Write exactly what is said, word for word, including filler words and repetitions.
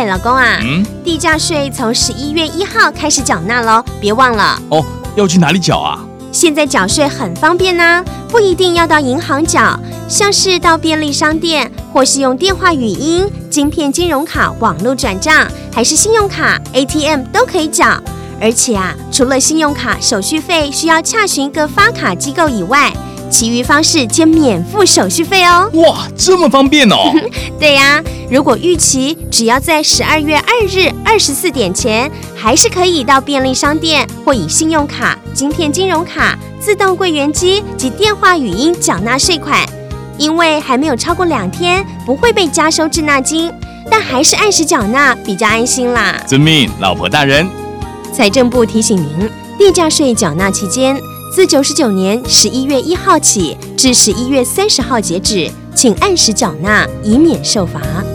哎，老公啊， 嗯， 地价税从十一月一号开始缴纳咯，别忘了哦。要去哪里缴啊？ 现在缴税很方便啊，不一定要到银行缴，像是到便利商店，或是用电话语音、晶片金融卡网络转账，还是信用卡 A T M 都可以缴。而且啊，除了信用卡手续费需要洽询各发卡机构以外，其余方式皆免付手续费哦。 哇，这么方便哦！ 对呀、啊，如果逾期，只要在十二月二日二十四点前，还是可以到便利商店或以信用卡、晶片金融卡、自动柜员机及电话语音缴纳税款。因为还没有超过两天，不会被加收滞纳金，但还是按时缴纳比较安心啦。 遵命，老婆大人。 财政部提醒您，地价税缴纳期间，自九十九年十一月一号起至十一月三十号截止，请按时缴纳，以免受罚。